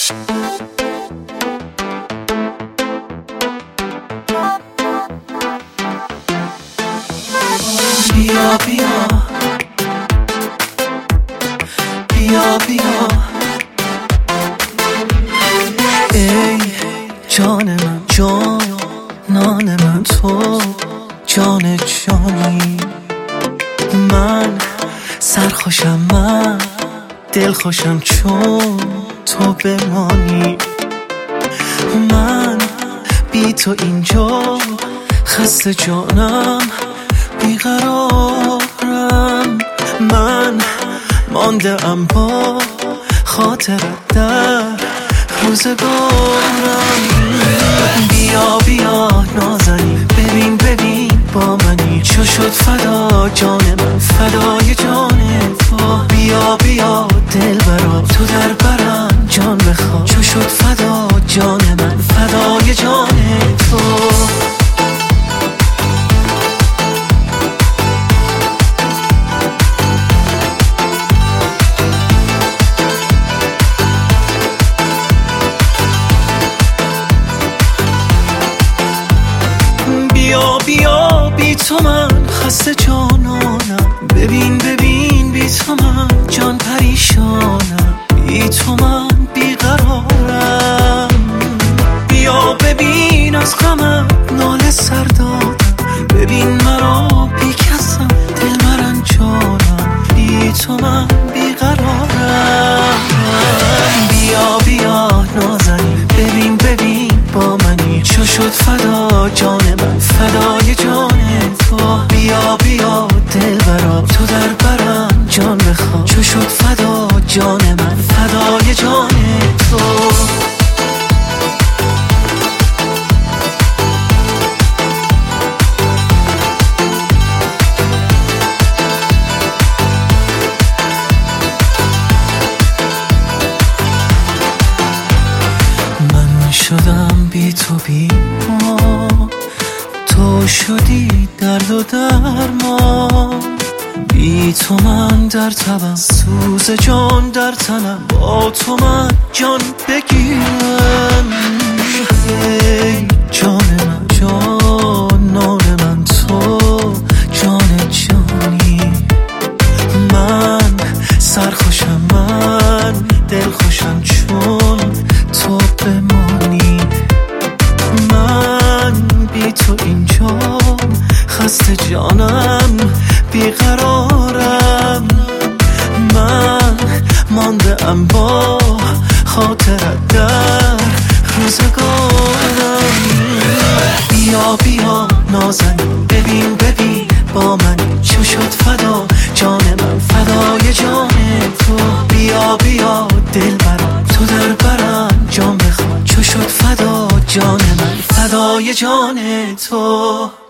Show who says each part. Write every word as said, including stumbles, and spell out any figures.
Speaker 1: بیا بیا بیا بیا ای جان من، جانان من، تو جان جانی. من سرخوشم، من دلخوشم چون تو بمانی. من بی تو اینجا خسته جانم، بیقرارم. من مانده ام با خاطرت در روزگارم. بیا بیا نازنی، ببین ببین با منی، چو شد فدا جان من، فدای جان تو. بیا بیا دلبرا تو در برم جان بخواه، چو شد فدا جان من، فدای جان تو. بیا بیا بی تو من خسته جانانم، ببین ببین بی تو من جان پریشانم، بی تو من بیقرارم. بیا ببین از غمم ناله سر دادم، ببین مرا بی کسم دل مرنجانم، بی تو من بیقرارم. بیا بیا نازنی، ببین ببین با منی، چو شد فدا جان من، فدای جان تو. بیا بیا دلبرا تو در برم جان بخواه، چو شد فدا جان من، فدای جان تو. من شدم بی تو بی ما، تو شدی درد و درمان. بی تو من در تبم، سوز جان در تنم، با تو من جان بگیرم. ای جان من، جانان من، تو جان جانی. من سرخوشم، من دلخوشم چون تو بمانی. من بی تو اینجا خسته جانم، بیقرارم. من مانده ام با خاطرت در روزگارم. بیا بیا نازنی، ببین ببین با من، چو شد فدا جان من، فدای جان تو. بیا بیا دلبرا تو در برم جان بخواه، چو شد فدا جان من، فدای جان تو.